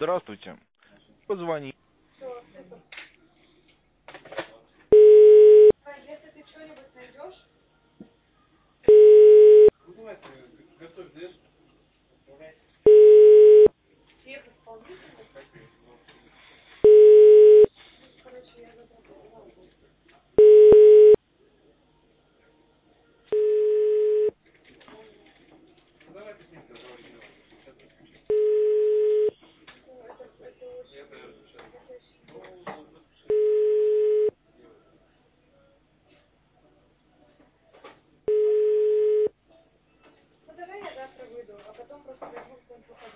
Здравствуйте. Позвони. Все, супер. А если ты что-нибудь найдешь? Ну давай ты готовь, даешь? Отправляй. Всех исполнителей? Короче, я запропала. Ну давай ты с ним разговаривай. Это очень... Я тоже сейчас. Это очень... Ну, Ну давай я завтра выйду, а потом просто возьму какой-нибудь выходной.